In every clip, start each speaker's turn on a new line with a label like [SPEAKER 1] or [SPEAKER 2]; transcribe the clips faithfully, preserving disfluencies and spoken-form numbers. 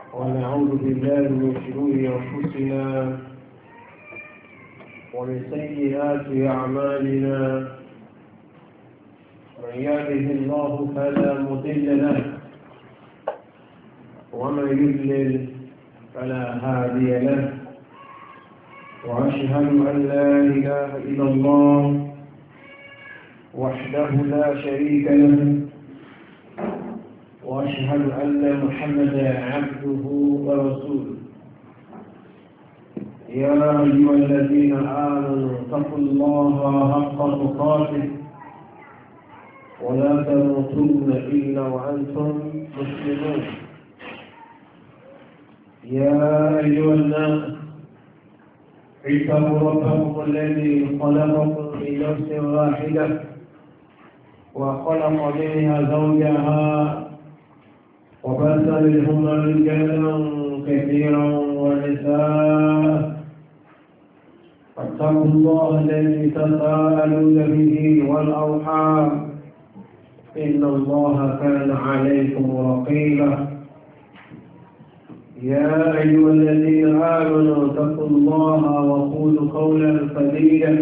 [SPEAKER 1] ونعوذ بالله من شرور أنفسنا ومن سيئات أعمالنا. من يهده الله فلا مضل له ومن يضلل فلا هادي له، وأشهد أن لا إله إلا الله وحده لا شريك له، وأشهد أن محمدا عبده ورسوله. يا أيها الذين آمنوا اتقوا الله حق تقاته ولا تموتن إلا وأنتم مسلمون. يا أيها الناس اتقوا ربكم الذي خلقكم من نفس واحدة وخلق منها زوجها وبث منهما رجالا كثيرا ونساء، فاتقوا الله الذي تساءلون به والأرحام إن الله كان عليكم رقيبا. يا أيها الذين آمنوا اتقوا الله وقولوا قولا سديدا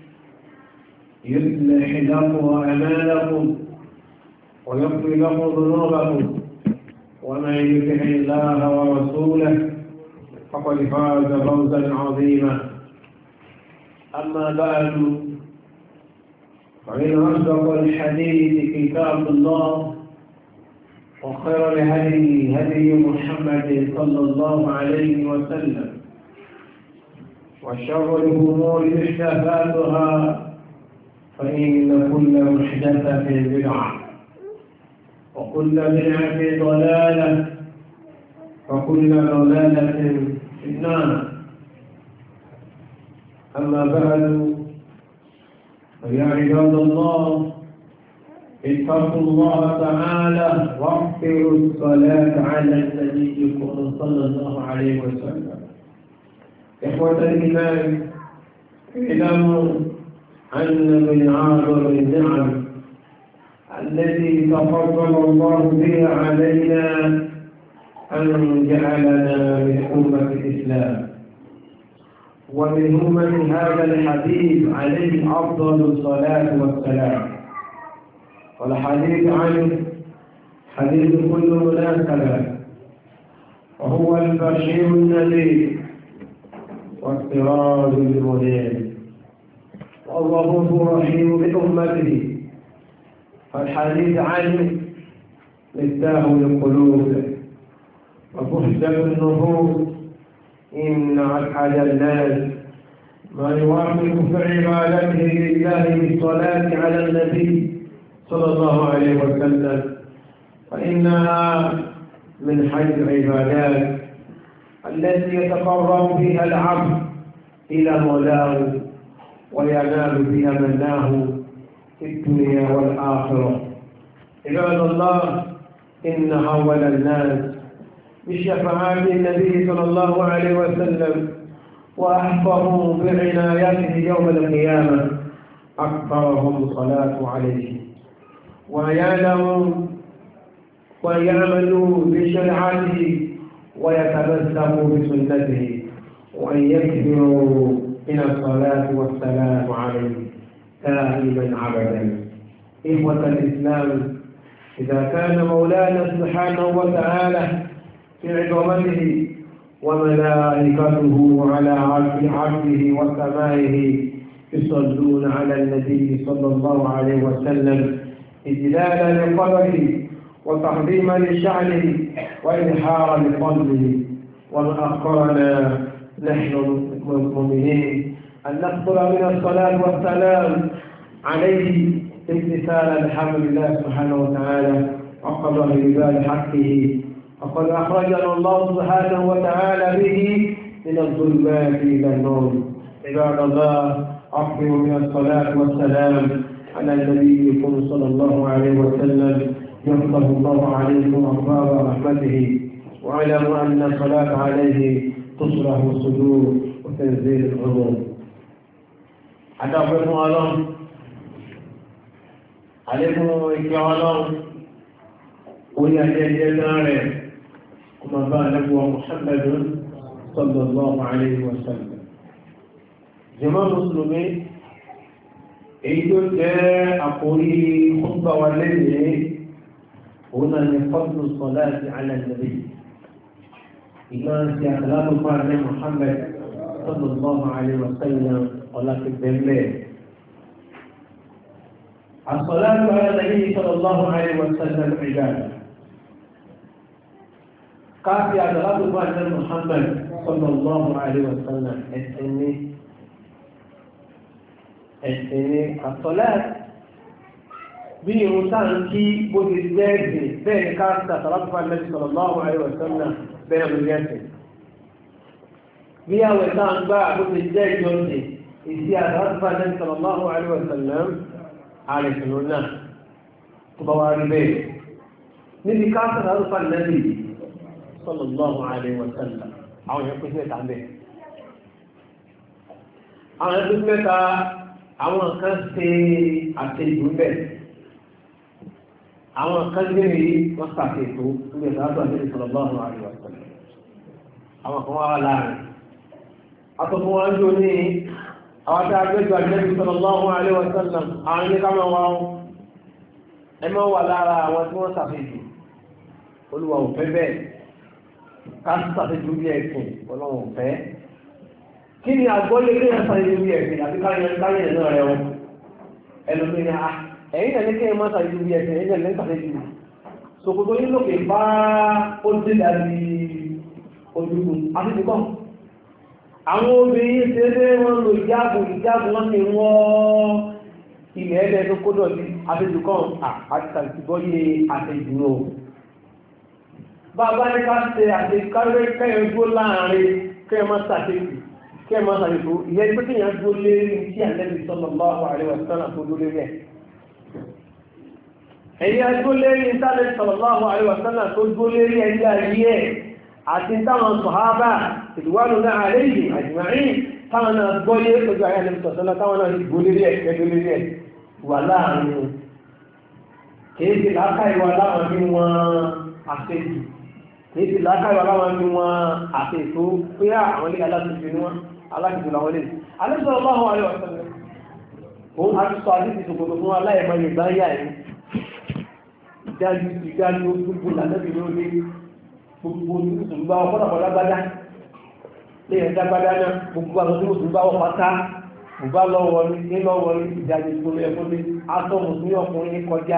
[SPEAKER 1] يصلح لكم أعمالكم ويغفر لكم ذنوبكم، ومن يطع الله ورسوله فقد فاز فوزا عظيما. أما بعد، فإن أصدق الحديث كتاب الله، وخير الهدي هدي محمد صلى الله عليه وسلم، وشر الأمور محدثاتها، فإن كل محدثة بدعة وكل بدعة ضلالة وكل ضلالة في النار. أما بعد، فيا عباد الله اتقوا الله تعالى واغفروا الصلاة على النبي صلى الله عليه وسلم. إخوة الإيمان، اعلموا أن من أعظم النعم الذي تفضل الله بها علينا أن جعلنا من أمة الإسلام، ومن أمة هذا الحديث عليه أفضل الصلاة والسلام. والحديث عنه حديث كل مناسبة، وهو البشير النذير والسراج المنير والرؤوف الرحيم بأمته. فالحديث عنه مفتاح القلوب وبهجة النفوس. إن أسعد الناس ما يوافق في عبادته لله بالصلاة على النبي صلى الله عليه وسلم، فإنها من حيث العبادات التي يتقرب بها العبد إلى مولاه وينال بها مناه في الدنيا والآخرة. عباد الله، إن أول الناس بشفاعة النبي صلى الله عليه وسلم وأحفظوا بعنايته يوم القيامة أكثرهم الصلاة عليه، ويعلموا ويعملوا بشريعته ويتمسكوا بسنته، وأن يكثروا من الصلاة والسلام عليه دائما عبدا. إخوة الإسلام، إذا كان مولانا سبحانه وتعالى في عظمته وملائكته على عرشه وسمائه يصلون على النبي صلى الله عليه وسلم إجلالا لقدره وتعظيما لشأنه وإظهارا لفضله، وما أخرنا نحن المؤمنين أن نكثر من الصلاة والسلام عليه امتثالا لحمد الله سبحانه وتعالى وقضاء عباد حقه، وقد أخرجنا الله سبحانه وتعالى به من الظلمات إلى النور. عباد الله، أكثروا من الصلاة والسلام على نبيكم صلى الله عليه وسلم يفتح الله عليكم أبواب رحمته، واعلموا أن الصلاة عليه تصلح الصدور وتنزيل العظوم. أتقوا الله عليكم إكرام orí ajẹ́jẹ́ náà rẹ̀ kò ما بارك محمد صلى الله عليه وسلم جماعة المسلمين èyí jẹ́ àkórí khutbah wa lẹ́yìn òun náà ni fadlu salati ala nabi ìmọ̀ sí àtàlátò fún àrẹ Muhammad sallallahu alaihi wa sallam ọ̀làtí bẹ̀rẹ̀ as-salatu ala nabi sallallahu alaihi wa sallam ìgbàdà káfí àtàlátò fún àrẹ Muhammad sallallahu alaihi wa sallam ẹ̀sìn ní ẹ̀sìn ní àtọ́lẹ́t bí irun táà ń kí bó ti jẹ́ẹ̀dì bẹ́ẹ̀ ní káàkiri àtàlápùpá Ànábì sallallahu alaihi wa sallam bẹ́ẹ̀ ló yẹ́sìn bí àwẹ̀ táà ń gbá bó ti jẹ́ ìjọsìn ìsí àtàlápùpá Ànábì sallallahu alaihi wa sallam àrẹ̀sìn náà tó bá wá rí bẹ́ẹ̀ níbi káàkiri àtàlápùpá Ànábì sallallahu alaihi wa sallam àwọn èèyàn pín mẹ́ta bẹ́ẹ̀ àwọn èèyàn pín mẹ́ta àwọn kan ṣe àtẹ̀jù bẹ̀ àwọn kan lérí wọ́n ṣàtẹ̀tò ní ìdájọ́ àti sallallahu alaihi wasallam àwọn kan wá láàrin àtọ̀fún wọn jò ní àwọn tí a gbẹ́jọ àti sallallahu alaihi wasallam àwọn ilé kámọ́ wa ẹ máa wà lára àwọn tí wọ́n ṣàtẹ̀jù Olúwa ò fẹ́ bẹ́ẹ̀ ká ṣàtẹ̀jù bí ẹ̀sìn Ọlọ́run ò fẹ́ kí ni àgbọ́lé kí ẹ̀ sáré lórí ẹ̀sìn àti káyẹ̀ káyẹ̀ náà rẹ̀ wọn ẹlòmínà ẹ̀yìn tẹ̀lé kí ẹ̀ máa sáré lórí ẹ̀sìn ẹ̀yìn tẹ̀lé sáré jù ṣòkòtò yìí lókè bá ó dé dàbí ojúkù àti ti kọ́ àwọn obìnrin ṣe é wọ́n lo ìjáàbù ìjáàbù wọ́n ti wọ́n ilẹ̀ ẹ̀lẹ́ tó kó dọ̀tí àti ti kọ́ àti tàbí bọ́yé àti ìdúró bàbá ní ká ṣe àti kárẹ́ kẹ́yọ̀ dúró láàrin kẹ́yọ̀ máa ṣàtẹ́kù kí ẹ máa sàrìkò ìyẹn pé kí èèyàn dúró lérí tí Ànábì sallallahu alaihi wasallam tó dúró lérí ẹ̀ ẹ̀yìn dúró lérí tí Ànábì sallallahu alaihi wasallam tó dúró lérí ẹ̀yí ayé ẹ̀ àti táwọn sàhábà ridwanullahi alaihim ajma'in táwọn náà gbọ́yé ojú ayé Ànábì sallallahu táwọn náà dúró lérí ẹ̀ kẹ́dó lérí ẹ̀ wà láàrin kìí ti láká ìwà láwọn bí wọn àṣejù kìí ti láká ìwà láwọn bí wọn àṣètò pé àwọn ilé aláṣejù ni wọn aláàkìtò làwọn lè alẹ́sọ̀rọ̀ Allahu alaihi wasallam òun a ti sọ àdíjì ṣòkòtò fún aláìmọ̀ ìgbà yà ẹ̀ ìdájú ìdájú gbogbo lànàbì lórí gbogbo ìgbà ọ̀pọ̀lọpọ̀ lágbádá lẹ́yìn dágbádá náà gbogbo àwọn tí mùsùlùmí bá wọ́n pátá bùbá lọ́wọ́ ní lọ́wọ́ ní ìdájú ìgbòho ẹ̀fọ́ ní aṣọ mùsùlùmí ọkùnrin kọjá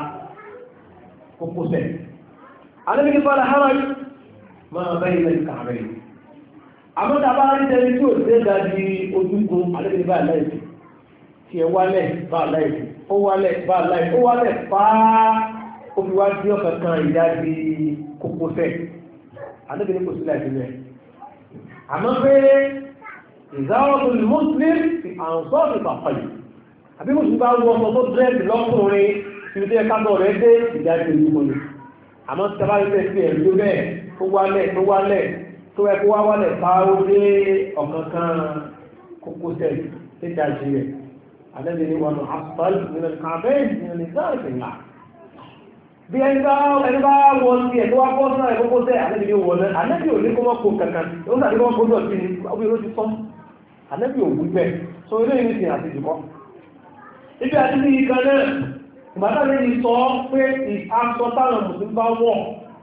[SPEAKER 1] kókósẹ̀ alẹ́bí ní fọ́lá hàrá máa bẹ́ẹ̀ lẹ́yìn kààrẹ̀ àmọ́ta bá rí tẹ́lẹ̀ tí ó tẹ́ dájí ojúgun alẹ́bìnrin bá láìsí tí ẹ wálẹ̀ bá láìsí ó wálẹ̀ bá láìsí ó wálẹ̀ fáá ó fi wá sí ọ̀kankan ìdájí kókósẹ̀ alẹ́bìnrin kò sí láìsí rẹ̀ àmọ́ pé ìzáwọ́tò muslim fi àǹsọ́ fi pàpàlì àbí mo sì bá wọ ọmọ tó dírẹ́sì lọ́kùnrin tí ó tẹ́ kábọ̀ rẹ̀ dé ìdájí ojúgun ni àmọ́ tí a bá rí tẹ́sí ẹ̀ ló bẹ́ẹ̀ tó wálẹ̀ tó wálẹ̀ tó ẹ kó wá wálẹ̀ bá ó dé ọ̀kankan kókósẹ̀ títà sí rẹ̀ àdẹ́bẹ̀ ní wọn asfal nínú kàbẹ́ nínú ìsáàsì ńlá bí ẹni bá ẹni bá wọ́n sí ẹ̀ tó wá bọ́ sínú ẹ̀ kókósẹ̀ àdẹ́bẹ̀ ní wọ́n náà àdẹ́bẹ̀ ò ní kó mọ́ kó kankan ó sàdé wọ́n kó dọ̀ sí ni ọbẹ̀ ló ti sọ àdẹ́bẹ̀ ò wú bẹ́ẹ̀ so ilé yìí ti àti jùkọ́ ibi àti ní ìkan náà ìgbàtà lè sọ pé ìsọ táwọn mùsùlùmí bá wọ̀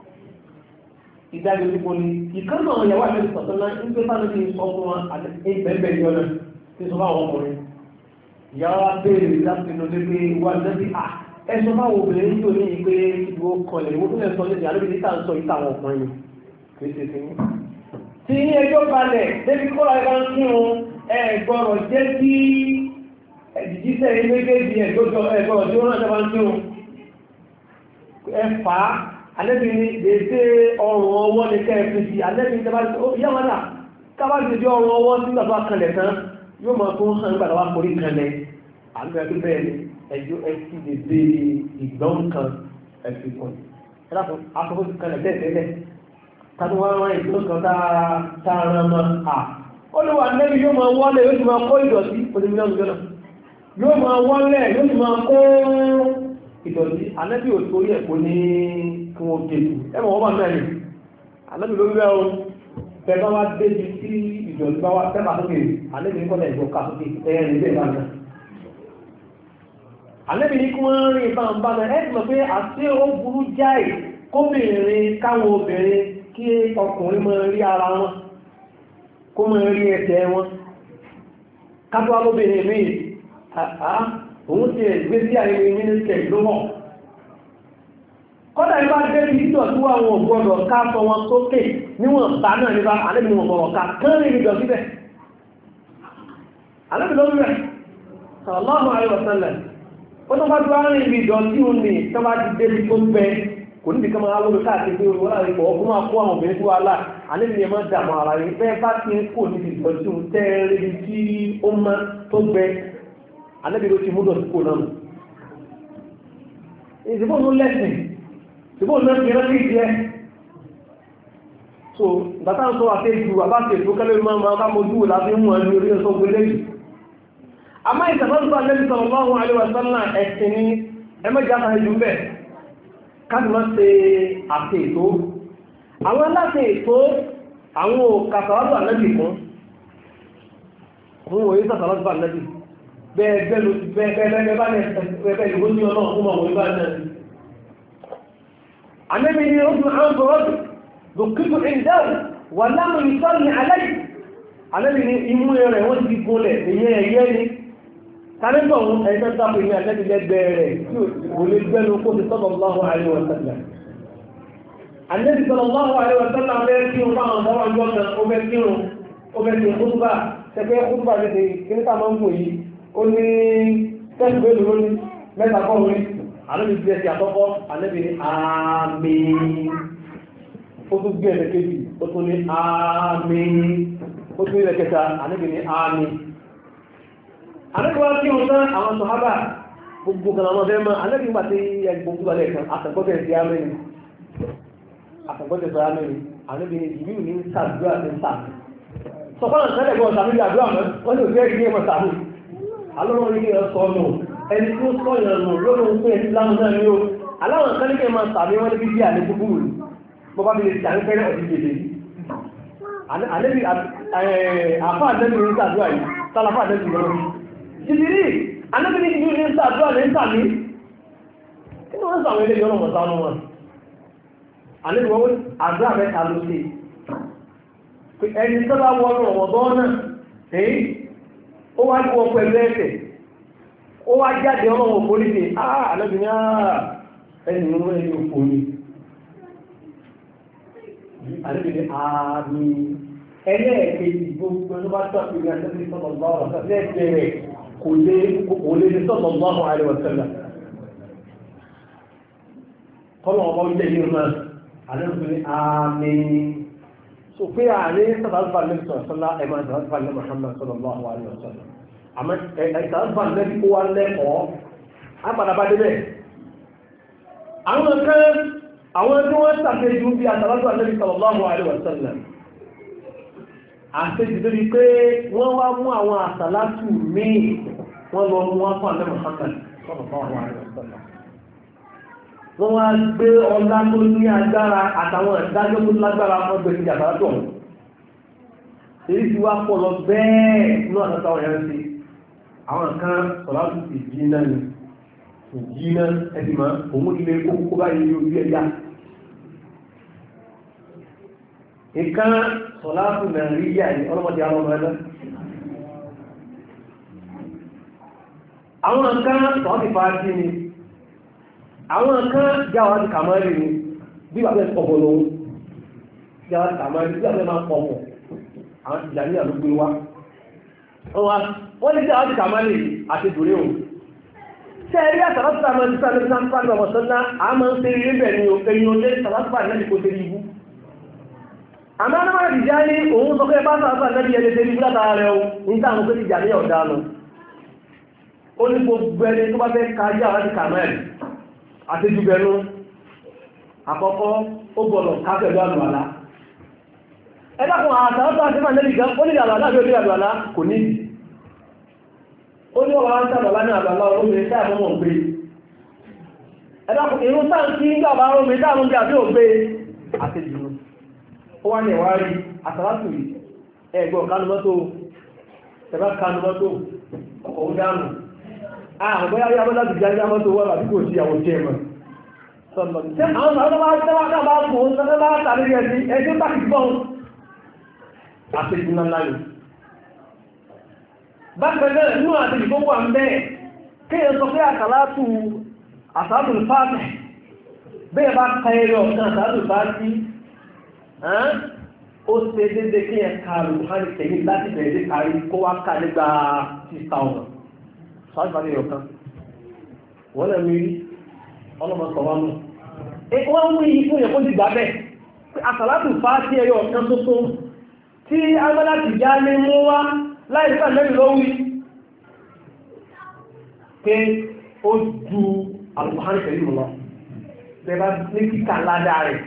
[SPEAKER 1] ìdájọ́ ìdíkò ní ìkánná ìyàwó àmẹ́lì sọ̀tọ́lá ń gbé sáà ní sọ fún wọn àti ẹgbẹ̀ẹ́gbẹ̀ ìjọ́nà tí sọ fáwọn ọkùnrin ìyàwó abéèrè láti inú lé pé wà lẹ́bí à ẹsọ fáwọn obìnrin tó ní ìpé ìdúró kọlẹ̀ ìwọ́n tó lẹ́ sọ lẹ́sìn àlébí ní tàǹsọ ìta àwọn ọkùnrin kìí ṣe sí tí ní ẹjọ́ balẹ̀ débi kọ́ra ẹ̀ka ń kí wọn ẹ gbọ́rọ̀ jẹ́ kí ẹ̀dìjísẹ́ méjèèjì ẹ̀gbọ́rọ̀ tí wọ́n náà sábà ń kí wọn ẹ fà á alẹ́bí ní dèédé ọrùn ọwọ́ ní kẹ́ẹ̀fẹ́ sí alẹ́bí ní yàmọ́dà kábàtì jẹ́ ọrùn ọwọ́ tí gbàgbà kanlẹ̀ tán yóò máa tó hàn gbàgbà wá forí kanlẹ̀ àgbẹ̀bí bẹ́ẹ̀ ni ẹjọ́ ẹtì dèédé ìgbọ́n kan ẹ̀fì kan ẹ̀dàkùn akọ́kọ́ ti kanlẹ̀ tẹ́ẹ̀tẹ́lẹ̀ tàbí wọ́n rán ìgbọ́n kan tààrà mọ́ à ó lè wà alẹ́bí yóò máa wọ́lẹ̀ yóò ti máa kó ìdọ̀tí yóò máa wọ́lẹ̀ yóò ti máa kó ìdọ̀tí alẹ́bí ò torí ẹ̀kọ́ ní kí wọ́n kéèkù ẹmọ̀ wọ́n bá mẹ́rin àlẹ́bí ló rẹ̀ o tẹ́bá wá débi tí ìjọba wá tẹ́bà sókè àlẹ́bí ní kọ́lẹ̀ ìjọ ká sókè ẹ̀yẹn ní bẹ́ẹ̀ bá náà àlẹ́bí ní kí wọ́n rí ìbá ń bá náà ẹ́ mọ̀ pé àti ó burú jáì kóbìnrin káwọn obìnrin kí ọkùnrin mọ́ rí ara wọn kó mọ́ rí ẹsẹ̀ wọn kápẹ́wá lóbìnrin mi òun ti ẹ̀gbẹ́ sí àyẹ̀wò mínísítẹ̀ ló mọ̀ kọ́dà ìbá dé bí ìdọ̀tí wà wọn gbọ́dọ̀ ká sọ wọn sókè níwọ̀n bá náà nípa àlẹ́bí wọn bọ̀rọ̀ ká kán rí ìdọ̀tí bẹ̀ àlẹ́bí ló rẹ̀ sallallahu alaihi wasallam ó tó bá tó wá rí ibi ìdọ̀tí òun ní tó bá ti dé bí tó gbẹ kò níbi kan máa wọ́n káàkiri pé wọ́n láti pọ̀ ọkùnrin máa kó àwọn obìnrin tó wà láà àlẹ́bí yẹn máa dààmú ara yìí bẹ́ẹ̀ bá ti ń kó níbi ìdọ̀tí òun tẹ́ẹ̀rẹ́ tí ó má tó gbẹ àlẹ́bí ló ti mú dọ̀tí kò náà ìdìbò ló lẹ́sìn ìbò náà ti rántí jẹ́ so bàtà ń sọ àtẹ́jù àbáṣẹ́ tó kẹ́lẹ́ máa máa bá mojú láti mú ẹni orí ẹ̀sọ́ gbélé yìí àmá ìsàbọ́sọ́ Ànábì sallallahu alaihi wasallam ẹ̀sìn ní ẹmẹ́jì àtàrẹjù ń bẹ̀ káàdì máa ṣe àtẹ́ ètò àwọn aláṣẹ ètò àwọn òkàtàwàdù Ànábì kan fún òye sàtàwàdù Ànábì bẹ́ẹ̀ bẹ́ẹ̀ bẹ́ẹ̀ النبي يرد عنه رجل ذكرت عنده ولم يصلي عليه النبي يمو يره wọ́n ti gole eyan eye ni tani to e ta ta pe ni Ànábì lẹ́gbẹ̀ẹ́ tí ó lè gbenu ko sallallahu alaihi wasallam Ànábì sallallahu alaihi wasallam be ki o ba won ba won jo kan o be ki o o be ki khutba se be khutba le de kin ta ma mo yi ó ní tẹ́gbẹ́ lórí mẹ́ta kọ́ orí àlẹ́bí bí ẹ̀sì àkọ́kọ́ àlẹ́bí ní àmín ó tún gbé ẹ̀rẹ̀ kejì ó tún ní àmín ó tún ilẹ̀ kẹta àlẹ́bí ní àmín àlẹ́bí wá kí wọ́n tán àwọn sọ̀hábà gbogbo kan àwọn ọdẹ́ mọ́ àlẹ́bí gbà tí ẹgbogbo balẹ̀ kan àtẹ̀gbọ́tẹ̀ sí àmín àtẹ̀gbọ́tẹ̀ sí àmín àlẹ́bí ní ìlú ní sàdúrà ní sàmì sọ̀kọ́nà sẹ́lẹ̀ gbọ́n sàmì àdúrà mọ́ wọ́n ní òfin ẹ̀rí ẹ̀mọ́ sàmì alọ́run ní ẹ̀sọ́ ọ̀nà ẹni tí ó sọ ìrànà lọ́rùn pé ẹni láwọn náà ní ó aláwọn kan ní kí ẹ máa sàmì wọn ní bíbí àlejò búrú ní bọ́ bá fi lè sàmì fẹ́rẹ́ ọ̀dí jèdè àlẹ́bí àfá àlẹ́bí ní sàdúrà yìí tálàfà àlẹ́bí lọ́rùn jìbìrì àlẹ́bí ní ìlú ní sàdúrà ní sàmì kí ni wọ́n sàwọn ilé yọ́nà mọ̀sánú wọn àlẹ́bí wọ́n àdúrà mẹ́ta ló ṣe ẹni tó bá wọ́n rọ̀mọ̀dọ́ náà èyí ó wá ní wọn pẹ̀lú ẹ̀fẹ̀ ó wá jáde ọmọ wọn fòrí ní àà alẹ́bìn ní àà ẹni mú ẹni òfòrí alẹ́bìn ní ààmì ẹlẹ́ẹ̀kejì gbogbo ẹni bá tọ́ ìrìn àtẹ́bí sọ́tọ̀ bá wà lẹ́ẹ̀kẹ́rẹ̀ kò lè ní sọ́tọ̀ bá wà rẹ̀ wọ̀sẹ̀lá kọ́nà ọmọ ilẹ̀ yìí náà alẹ́bìn ní ààmì so pé ààrẹ sàtàlùfà lẹ́bí sọ̀rọ̀sọ́lá ẹ̀mà sàtàlùfà lẹ́bí Muhammad sallallahu alaihi wasallam àmọ́ sàtàlùfà lẹ́bí kó wá lẹ́kọ̀ọ́ àpàdàbà débẹ̀ àwọn kan àwọn tí wọ́n sàfẹ́jú bí sàtàlùfà lẹ́bí sallallahu alaihi wasallam àfẹ́jù tó di pé wọ́n wá mú àwọn àsàlátù míì wọ́n lọ mú wá fún àlẹ́ Muhammad sallallahu alaihi wasallam wọ́n wá gbé ọlá tó ní agbára àtàwọn ìdájọ́ tó lágbára wọ́n gbé ìjà bá tọ̀ èyí ti wá pọ̀ lọ bẹ́ẹ̀ ní àtàtà ọ̀yẹ́ sí àwọn kan sọ̀láṣù ti jí náà ni kò jí náà ẹ̀dì máa òun ilé kókó báyìí ojú ẹ̀yà ìkan sọ̀láṣù nàìjíríà ní ọlọ́mọdé àwọn ọmọ ẹ̀dá àwọn kan sọ̀ọ́ ni àwọn kan jáwàá kàmárì ní bí wà bẹ́ẹ̀ pọ̀pọ̀ lóhun jáwàá kàmárì bí wà bẹ́ẹ̀ máa pọ̀pọ̀ àwọn ìjà ní àlúgbé wá wọ́n ní jáwàá kàmárì àti dùrí ohun tẹ́ ẹ̀rí àtàlátà máa ti sáré sáńpá ní ọmọ̀sánná a máa ń ṣe rí bẹ̀ ní ẹ̀yìn olé tàlátà náà kò tẹ́rí ibú àmọ́ náà máa dìjà ní òun sọ pé bá tàlátà náà yẹ tẹ́rí ibú látara rẹ̀ o ní táwọn pé ìjà ní ọ̀dánù ó ní gbogbo ẹni tó bá fẹ́ kájí àwọn kàmárì àti jùbẹ̀rún àkọ́kọ́ ó gbọ́dọ̀ kápẹ̀lú àlù àlá ẹgbàkùn àtàrátà àti máa lẹ́bí gan ó ní àlù àlá bí ó ní àlù àlá kò ní ó ní ọwọ́ àtàrà ní àlù àlá olóògbé táà mọ́ gbé ẹgbàkùn irun táà ń kí ń gbàbá omi táà ń gbà bí ó gbé àti jùlọ ó wá ní ẹ̀wà rí àtàlátù yìí ẹgbọ́n kánú mọ́tò ẹ̀bá kánú mọ́tò ọkọ̀ ó dánù àwọn bóyá yá bọ́lá ti jáde mọ́tò wọ́n àbí kò sí àwọn tí ẹ̀mọ̀ sọ́nà tí àwọn ọ̀dọ́ bá tẹ́wà náà bá kò ó sọ́nà bá tàbí ẹ̀sí ẹjọ́ bá ti gbọ́n àpèjì náà láyò bákan náà nínú àti ìgbówó à ń bẹ́ẹ̀ kéèyàn sọ pé àtàlátù àtàlátù fáàtì bẹ́ẹ̀ bá ka ẹyọ ọ̀kan àtàlátù fáàtì ó ṣe déédéé kéèyàn ka lùhánì tẹ̀yìn láti bẹ̀rẹ̀ dé kárí kó wá ká nígbà sísá ọ̀nà fáàtì fáàtì ẹyọ kan wọ́n lè mi rí ọlọ́mọ sọ wá mú wọ́n mú iyì fún yẹn kó ti gbà bẹ́ẹ̀ àtàlátù fáàtì ẹyọ ọ̀kan tuntun tí agbádá ti já ní mú wá láì sáà lẹ́yìn lówí pé ó ju alùpùpù pẹ̀lú lọ bẹ́bá ní kíkà ládàá rẹ̀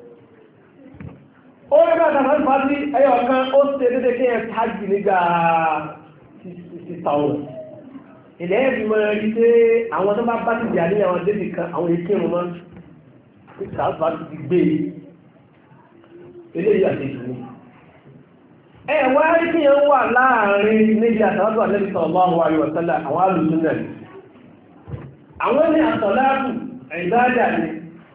[SPEAKER 1] ó rí bá tàbí fà sí ẹyọ kan ó ṣe dédé kí ẹ tàbí nígbà sísà ọ̀rọ̀ ilẹ̀ ẹ̀bí mọ́ rí pé àwọn tó bá bá ti jà ní àwọn débì kan àwọn èkéèrùn mọ́ kíkà fà ti gbé eléyìí àti ìṣòro ẹ̀wà rí kí yẹn wà láàrin níbi àtàwàtò Ànábì sallallahu alaihi wasallam àwọn alùsùn náà àwọn ní àtọ̀láàbù ìbádà ní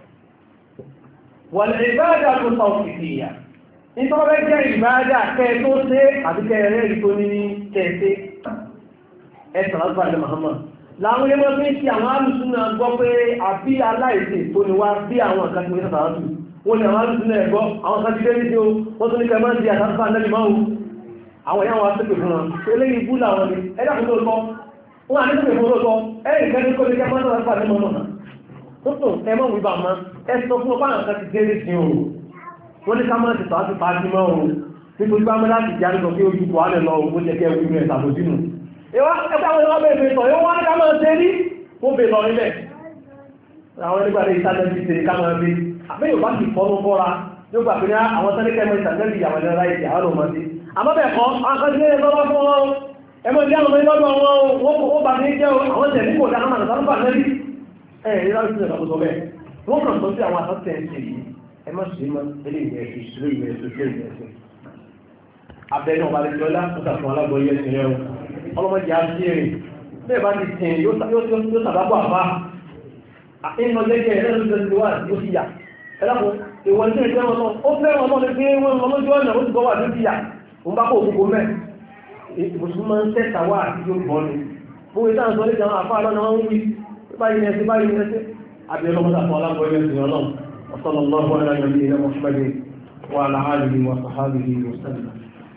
[SPEAKER 1] wal ìbádà tó tawqifiyya nítorí jẹ́ ìbádà kẹ́ tó ṣe àti kẹrẹ ìtò ní kẹsẹ́ ẹ̀sàn àgbàlẹ̀ Muhammad láwọn ẹmọ́ fi ń ṣe àwọn alùsùn náà gbọ́ pé àbí aláìsè tó ní wá bí àwọn àkàtí wọ́n tàbátù wọ́n ni àwọn alùsùn náà ẹ̀gọ́ àwọn sàtílẹ̀ ní tí ó wọ́n tó ní kẹmọ́ sí àtàkùn àndẹ́lì máa àwọn ìyá wọn sẹ́pẹ̀ fún wọn tó lé ibú làwọn ni ẹ̀dà fún lóòtọ́ wọ́n àti sẹ́pẹ̀ fún lóòtọ́ ẹ̀rìn kẹ́ni kó lè kẹ́ mọ́ náà pàdé mọ́ náà tó tó ẹmọ́ wíbà máa ẹ sọ fún ọpá àwọn kan ti gẹ́rẹ́ sí òun wọ́n ní ká máa ti tàá ti pa sí mọ́ òun nítorí bá mọ́ láti jáde sọ pé ojú kò á lè lọ òun bó jẹ́ kẹ́ wíwẹ̀ ìsàbòjínú ẹgbẹ́ àwọn ọmọ bẹ̀rẹ̀ sọ yóò wá ní ká máa ṣe rí wọ́n bè lọ nílẹ̀ àwọn nígbà tí ìsájẹ́ ti ṣe ká máa rí àbẹ́ yóò bá ti fọ́nú fọ́ra yóò gbà pé ní àwọn sẹ́lẹ̀kẹ́ mọ́ ìsàjẹ́ ìyàwó ẹ̀rọ láìsí àwọn ọmọ sí àmọ́bẹ̀ẹ̀kọ́ akọ́sílẹ̀ lọ́wọ́ fún wọn ẹmọ́ jẹ́ àwọn ìlọ́dọ̀ wọn ó bá ní jẹ́ àwọn tẹ̀lé kò dáná màá sáré bà lẹ́rí ẹ̀rí láti sílẹ̀ lọ́pọ̀ sọ bẹ́ẹ̀ wọ́n kàn tó sí àwọn àtọ́tẹ̀ ẹ̀sẹ̀ yìí ẹmọ́ sí mọ́ ilé ìwẹ̀ ẹ̀sẹ̀ ìṣúlé ìwẹ̀ ẹ̀sẹ̀ ìṣúlé ìwẹ̀ ẹ̀sẹ̀ abẹ́nú ọba lè jọlá ó sàfún alágbọ̀ọ́yẹ ẹ̀sẹ̀ yẹn ọlọ́mọdé á sí èrè bẹ́ẹ̀ bá ti tẹ̀ yóò sàbábọ̀ àbá àfihàn jẹ́jẹ́ ẹ̀rẹ́ ló ti wà ní ó sì yà ẹ̀lápọ̀ ìwọ̀n tí ìfẹ́ wọn ó fẹ́ràn ọmọ ní pé wọ́n lọ́jọ́ ọ̀nà ó ti gbọ́ wà ní ó sì yà ń bá kó òkúkú mẹ́ ìbùsùn máa ń tẹ́ta wà àti yóò bọ́ ní fún ìta ń sọ ní àwọn àfáà lọ́nà wọ́n ń wí báyìí ẹsẹ̀ báyìí ẹsẹ̀ àbẹ̀rẹ̀ ọmọdé àfọ́ alágbọ̀ọ́yẹ ẹ̀sìn ọlọ́run sallallahu ala nabiyyina Muhammadin wa ala alihi wa sahbihi wa sallam.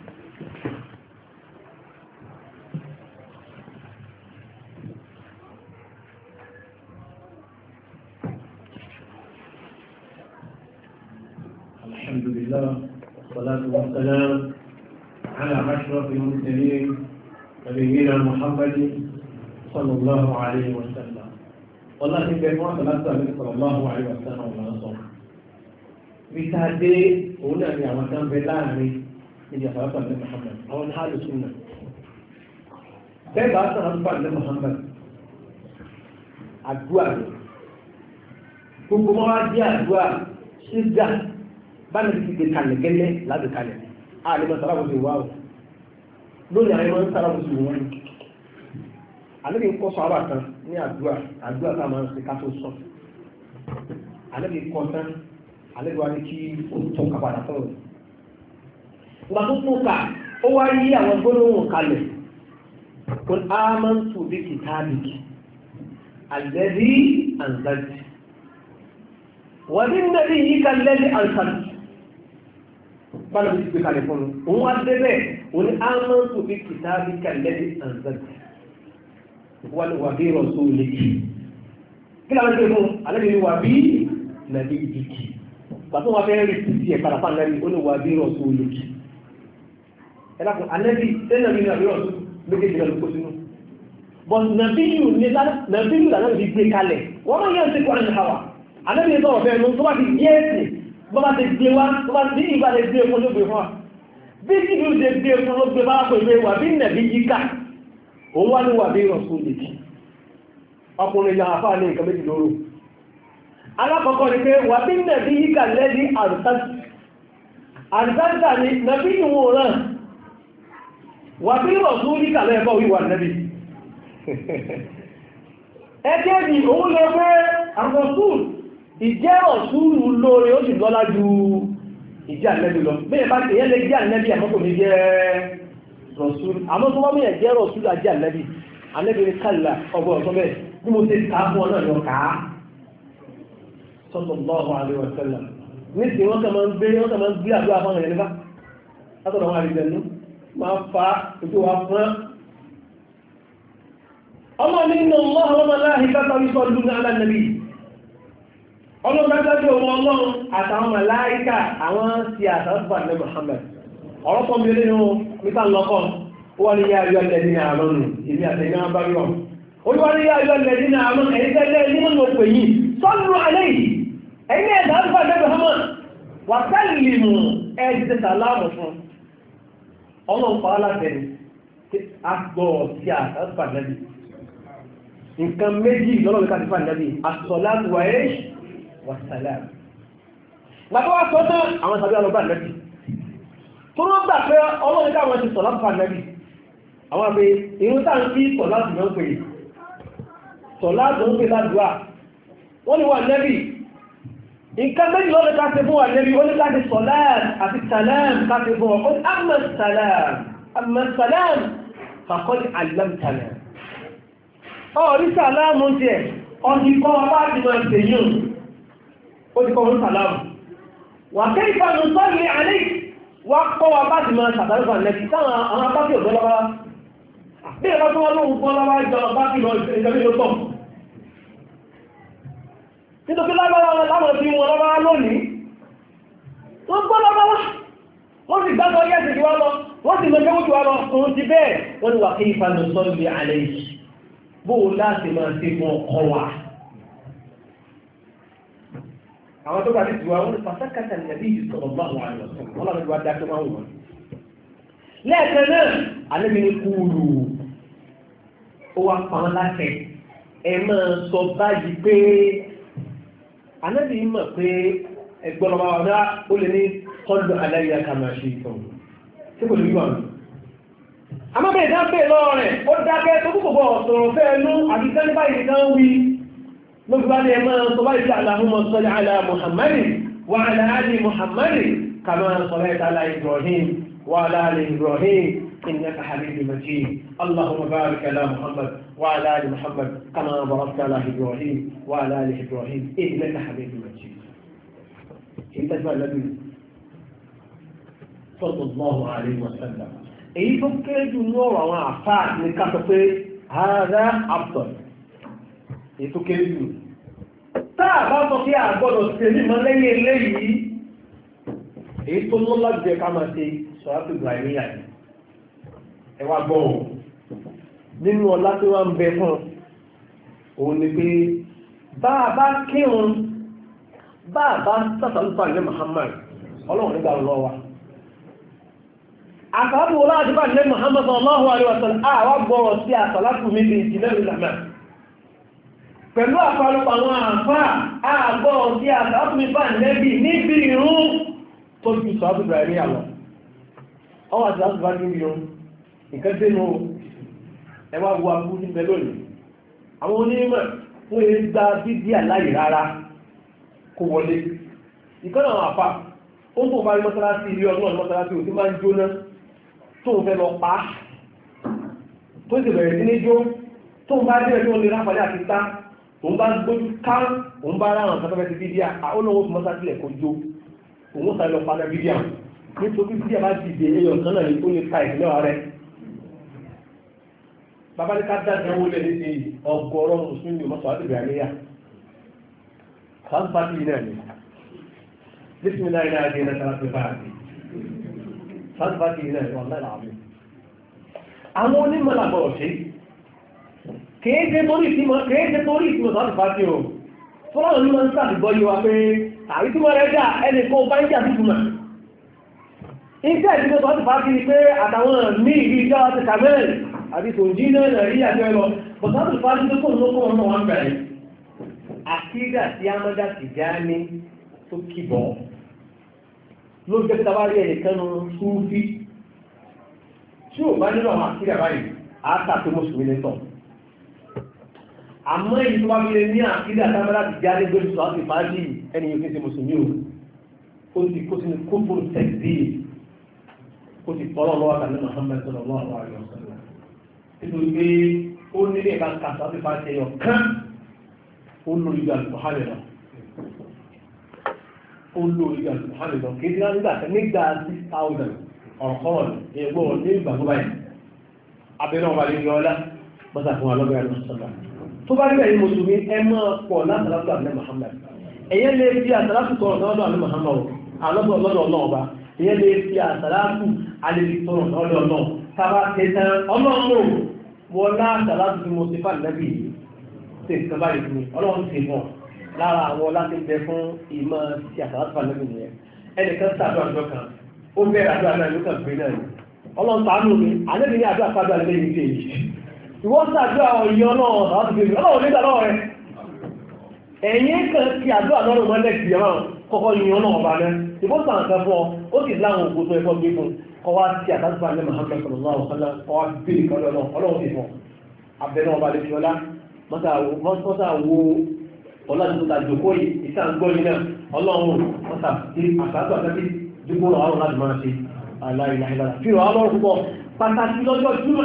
[SPEAKER 1] alhamdulillah wassalatu wassalam على أشرف المرسلين نبينا محمد صلى الله عليه وسلم والله كيف ما صلى صلى الله عليه وسلم ولا صوم بتهدي هنا يا مكان بلاني يا صلى الله محمد أو حال السنة كيف أصلا محمد الدعاء كم ما جاء الدعاء شجع بنا بيجي كله كله لا بكله àlèmọ̀ sàrábù sí wáwọ̀ lórí àìmọ̀ sàrábù sí wọ́n ní alẹ́bí kọ́ sọ àbà kan ní àdúrà àdúrà tá máa ń ṣe ká tó sọ alẹ́bí kọ́ tán alẹ́bí wá ní kí ó tó ká padà fún rẹ̀ ìgbà tó tó ká ó wá yí àwọn gbólóhùn kalẹ̀ kò ámántù bí kìtàbìkì alladhi anzalta wà ní nàbí yí kalẹ́lẹ́ anzalta bára bí ti gbé kalẹ̀ fún un òun wá débẹ̀ òun ní ámántù bí kìtàbìkì alladhi anzalta wà ní wà bí rasuliki kí láwọn ṣe fún alẹ́bí ni wà bí nàbí ìdíkì pàtó wọn fẹ́ rí títí ẹ̀ padà fún alẹ́bí ó ní wà bí rasuliki ẹ̀dàkùn alẹ́bí tẹ́lẹ̀ ní àbí rọ̀sùn méjèèjì lọ kó sínú but nàbíyù ní nàbíyù lànà ìdí gbé kalẹ̀ wọ́n máa yẹ́ ń sẹ́kọ̀ọ́ ní àwà alẹ́bí ní sọ̀rọ̀ fẹ́ ẹnu tó bá ti gbé ẹ̀sìn tó bá ti gbé wá tó bá ti ìgbà lè gbé fún ló gbé fún wa bí tí kí ó lè gbé fún ló gbé bá pè pé wà bí nàbí yíká òun wá ní wà bí rọ̀sùn lèkì ọkùnrin ìyá àfáà ní nǹkan méjì lóró alákọ̀ọ́kọ́ ni pé wà bí nàbí yíká lẹ́dí àrùtàsì àdìsáńtà ni nàbí ìwọ̀n rán wà bí rọ̀sún ní kàlẹ̀ ẹ̀kọ́ wíwà nẹ́bí ẹjẹ́ ni òun lọ pé àrọ̀sún ìjẹ́ rọ̀sún lóore ó sì lọ́lá ju ìjẹ́ ànẹ́bí lọ bẹ́ẹ̀ bá tẹ̀yẹ́ lè jẹ́ ànẹ́bí àmọ́kò ní jẹ́ rọ̀sún àmọ́ tó wọ́n mẹ́yẹ̀ jẹ́ rọ̀sún àjẹ́ ànẹ́bí ànẹ́bí ní kàlà ọgbọ̀n ọ̀tọ́ bẹ́ẹ̀ bí mo ti ká fún ọ náà lọ kàá sallallahu alaihi wasallam ní tí wọ́n kàn máa ń gbé wọ́n kàn máa ń gbé àdúrà fún ọ̀rẹ́ nípa látọ̀dọ̀ wọn àríjẹ̀nú máa fa ojú wa fún ọmọ nínú ọlọ́run láàrín kátà wípé ọdún náà lánàbí ọlọ́gbẹ́gbẹ́ ọmọ ọlọ́run àtàwọn màláíkà àwọn sí àtàwọn ní Muhammad ọ̀rọ̀ pọ̀ mẹ́lẹ́ nínú mítà lọ́kọ̀ wọ́n ni yá ayọ́ ẹlẹ́dí ní àmọ́nù ìmí àtẹ̀yìn náà bá rí ọ̀ olúwa ni yá ayọ́ ẹlẹ́dí ní àmọ́nù ẹ̀yìn tẹ́lẹ̀ nínú òpè yìí sọ́nù alẹ́ yìí ẹ̀yìn ẹ̀dà ń fàdé Muhammad wà sẹ́lìmù ẹ̀dì sàlámù fún ọlọ́run pa alátẹ̀ni tí a gbọ́ sí àtàkùn ànábì nǹkan méjì lọ́lọ́run ká ti fà ànábì àsọ̀láàtù wà ẹ́ wà sàlámù gbàtọ́ wá sọ tán àwọn tàbí alọ́gbà ànábì tó ló gbà pé ọlọ́run káwọn ti sọ̀láàtù fà ànábì àwọn àpè irun tá ń fi sọ̀láàtù náà pè sọ̀láàtù ń pè ládùúà wọ́n ni wà ànábì nǹkan méjì lọ́nà ká ṣe fún wa lẹ́bí ó ní ká ṣe sọ̀láàm àti sàlám ká ṣe fún ọkọ̀ amma sàlám amma sàlám fàkọ́lì àlámtàlá ọ̀rí sàlámù jẹ́ ọdíkọ́ wá ti máa ṣe yùn ó ti kọ́ wọn sàlámù wà kẹ́ ìfànù sọ́lẹ̀ àlẹ́ wá kọ́ wa bá ti máa sàtàlùfà lẹ́bí táwọn àwọn apákì ọ̀dọ́lọ́wọ́ bí ẹ̀rọ tó wọ́n lóhun gbọ́lọ́wọ́ ìjọ apákì lọ ìjọba nítorí lágbàrá láwọn tí wọ́n lọ́wọ́ lónìí wọ́n gbọ́ lọ́wọ́ wọ́n sì gbágbọ́ yẹ́ sí wá lọ wọ́n sì mẹ́jọ́ ojú wa lọ ohun ti bẹ́ẹ̀ wọ́n ni wà kí ìfànà sọ́lẹ̀ àlẹ́ yìí bóò láti máa ṣe fún ọkọ̀ wa àwọn tó bá ti tiwa wọ́n pàtàkàtà nàbí yìí sọ̀rọ̀ bá wà lọ wọ́n lọ́wọ́ wá dákẹ́ máa wọ̀n lẹ́ẹ̀kan náà alẹ́ mi ní kúrú ó wá pa wọn láṣẹ ẹ máa sọ báyìí pé Ànábì mọ̀ pé ẹgbọ́n ọmọ ọ̀dá ó lè ní kọlù aláyà kàmà ṣe ìtàn tí kò lè yíwà mú. a máa bẹ̀rẹ̀ dáńpẹ̀ lọ rẹ̀ ó dákẹ́ tó kúkò bọ̀ sọ̀rọ̀ fẹ́ ẹnu àti tẹ́lẹ̀ báyìí kan wí lóbi bá ní ẹ máa sọ báyìí sí Allahumma salli ala Muhammadin wa ala ali Muhammadin kama sallaita ala Ibrahim wa ala ali Ibrahim إنك حميد مجيد اللهم بارك على محمد وعلى آل محمد كما باركت على إبراهيم وعلى آل إبراهيم إنك حميد مجيد إنت تبع النبي صلى الله عليه وسلم èyí tó kéré jù ní ọ̀rọ̀ àwọn àfáà ní ká sọ pé هذا أفضل èyí tó kéré jù táà bá sọ pé àgbọ́dọ̀ ṣe mímọ́ lẹ́yìn eléyìí èyí tó lọ́lá jẹ́ ká máa ṣe sọ̀rọ̀ Ibrahimiyya yìí ẹwà gbọ́n nínú ọlá tí wọ́n ń bẹ fún òun ni pé bá a bá kírun bá a bá sàtàlùfà ní Muhammad ọlọ́run nígbà lọ́wọ́ àtàlù wọlá àdúgbà ní Muhammad sallallahu alaihi wasallam àwọn gbọ́rọ̀ sí àtàlátù níbi ìjìnlẹ̀ ìlànà pẹ̀lú àpàlùpà àwọn àfá àgbọ́rọ̀ sí àtàlátù níbi níbi ìrún tó fi sọ àbúgbà rí àlọ́ ọwọ́ àtàlátù bá níbi ìrún nǹkan tẹ́nu ẹwà wo agbú ní bẹ lónìí àwọn onímọ̀ fún eré gba bíbí àláyè rárá kó wọlé ìkọ́nà àwọn àpá ó tó bá rí mọ́sálásí ilé ọlọ́run mọ́sálásí òtí máa ń jóná tó ń fẹ́ lọ pa tó sì bẹ̀rẹ̀ sí ní jó tó ń bá dé ẹjọ́ lè ráfàdé àti tá òun bá gbójú ká òun bá ráhàn sátọ́fẹ́ ti bíbí àólówó fún mọ́sálásí lẹ̀ kó jó òun sáré lọ padà bíbí àwọn nítorí bíbí àbá ti dé ẹyọ kan náà ní ó lè ka ìpínlẹ̀ rẹ̀ bàbá ní ká dájẹ́ owó lẹ́ ní ti ọgọ́rọ̀ mùsùlùmí mọ́sọ̀ àti ìbìrànlẹ́yà sáàbàtì náà ni bísmìlá iná àti iná tàbí pé báyìí sáàbàtì náà ni wọ́n lára àmì àwọn onímọ̀lábọ̀ ọ̀ṣẹ́ kéèké torí ìtìmọ̀ sáàbì fàájì o fọ́nà ní wọ́n ń sàbìgbọ́ yíwa pé àrísímọ̀ rẹ̀ dà ẹnì kan bá ń jà sí túnmọ̀ iṣẹ́ ìdíjọ́ sáàbì fàájì pé àtàwọn ní ìlú ìjọba ti kàmẹ́rì àbí tó jí náà nà rí àjọ ẹlọ bọ̀tátù fàájú tó kòrò lókò ọmọ wọn bẹ̀rẹ̀ àkídà tí a mọ́dá ti já ní tó kìbọ̀ ló jẹ́ pé tabárí ẹnìkan nu súnfí tí ò bá nínú àwọn àkídà báyìí àátà tó mùsùlùmí lẹ́tọ̀ àmọ́ èyí tó bá fi lè ní àkídà tábàlá ti jáde gbé sọ àti fàájì ẹni yóò fi ṣe mùsùlùmí o ó ti kó sínú kófòrò tẹ̀sí ó ti tọ́lọ́ lọ́wọ́ tàbí Muhammad sallallahu alaihi wasallam nítorí pé ó nílé ìbá ń kàtà àti fàájì ẹyọ kán ó lórí ìgbà Muhammad lọ ó lórí ìgbà Muhammad lọ kí ní nígbà nígbà six thousand ọ̀rọ̀kọ́rọ̀ ẹgbọ́n ní ìgbà tó báyìí abẹ́rẹ́ ọba lè yọ ọlá mọ́sà fún alọ́gbẹ̀ alọ́sọ́lá tó bá nígbà yìí mùsùlùmí ẹ máa pọ̀ látàlátù àbúlẹ̀ Muhammad ẹ̀yẹ́ lè fi àtàlátù tọrọ lọ́dọ̀ àbúlẹ̀ Muhammad alọ́dọ̀ lọ́dọ̀ náà ọba ẹ̀yẹ́ lè fi àtàlátù alẹ́bí tọrọ lọ́dọ̀ náà tàbá tẹ̀sán ọlọ́run wọ́n látàlátù tí mo ti fà nẹ́bì ṣe nǹkan báyìí fún mi ọlọ́run ti mọ̀ lára àwọn láti bẹ fún ìmọ̀ ti àtàlátù fà nẹ́bì nìyẹn ẹnìkan sàdọ̀ àjọ kan ó bẹ̀rẹ̀ àdúrà náà ló kàn gbé náà ọlọ́run tàánù mi àlẹ́bí ní àdúrà pàdé àlẹ́ yìí tèyí ìwọ́n sàdúrà ọ̀yọ́ náà láti gbé ọlọ́run nígbà lọ́wọ́ rẹ̀ ẹ̀yìn kan ti àdúrà lọ́rùn mọ́lẹ̀ sí ẹ̀rọ kọ́kọ́ yìnyín náà ọba rẹ̀ ìbọn sàn kan fún ọ ó sì láwọn òkú tó ẹ̀kọ́ gbé fún kọ́ wá sí àtàkùn alẹ́ Muhammad sallallahu alaihi wasallam kọ́ wá bí ìkọlẹ̀ náà ọlọ́run sì fún abẹ́ náà ọba lè fi ọlá mọ́tà wo ọlá tó ta jòkó yìí ìta ń gbọ́ yìí náà ọlọ́run mọ́tà sí àtàkùn àtàkùn dúpọ̀ àwọn láti máa ṣe aláìláìlára fi rọ̀ àwọn púpọ̀ pàtàkì lọ́jọ́ júmà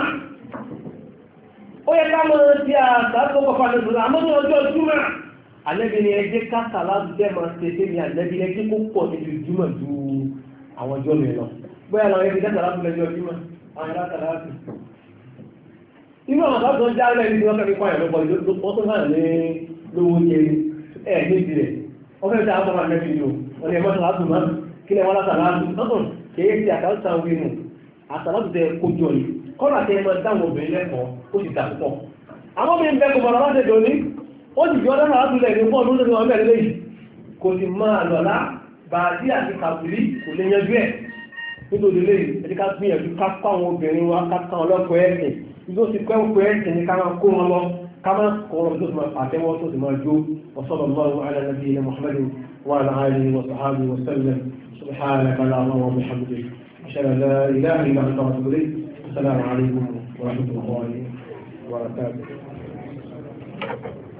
[SPEAKER 1] ó yẹ ká mọ́ sí àtàkọ́ pàpà lẹ́sùn àmọ́ ní ọjọ́ júmà alẹ́bí ni ẹjẹ́ káàkà láti jẹ́ máa ṣe tẹ́ ní alẹ́bí ẹjẹ́ kó pọ̀ nínú júmà ju àwọn ọjọ́ mi lọ bóyá làwọn ẹbí dáta láti lẹ́jọ́ júmà àwọn dáta láti inú àwọn àbá tó ń já lẹ́bí ni wọ́n fẹ́ fi pààyàn lọ́pọ̀ wọ́n tó hàn ní lówó jẹri ẹ̀ ní ìdílẹ̀ wọ́n fẹ́ fi àwọn ọmọ alẹ́bí ni ó wọ́n ni ẹ̀mọ́ tó láti máa kílẹ̀ wọ́n látàlátù lọ́tọ̀ kìí ṣe àtàlátà wínú àtàlátù tẹ kójọ yìí kọ́nà tẹ ẹmọ dáwọn obìnrin lẹ́kọ̀ọ́ ó sì dà púpọ̀ àwọn obìnrin bẹ́ẹ̀ kò bọ̀rọ̀ láti ẹ̀dọ̀ ní ó sì jọ dáná látúlẹ̀ ní fún ọdún lórí ọmọ ẹ̀rẹ́ yìí kò sì máa lọ́lá bàdí àti kàbùrí kò lè yanjú ẹ̀ nítorí lẹ́yìn ẹ̀dí ká gbìyànjú ká kọ́ àwọn obìnrin wa ká kọ́ ọlọ́pọ̀ ẹ̀sìn ìlú sì kọ́ ẹ̀kọ́ ẹ̀sìn ní ká máa kó wọn lọ ká máa kọ́ wọn tó sì máa pàtẹ́wọ́ tó sì máa jó sallallahu ala nabiyyina Muhammadin wa ala alihi wa sahbihi wa sallam سبحانك اللهم وبحمدك أشهد أن لا إله إلا أنت أستغفرك إليك السلام عليكم ورحمة الله وبركاته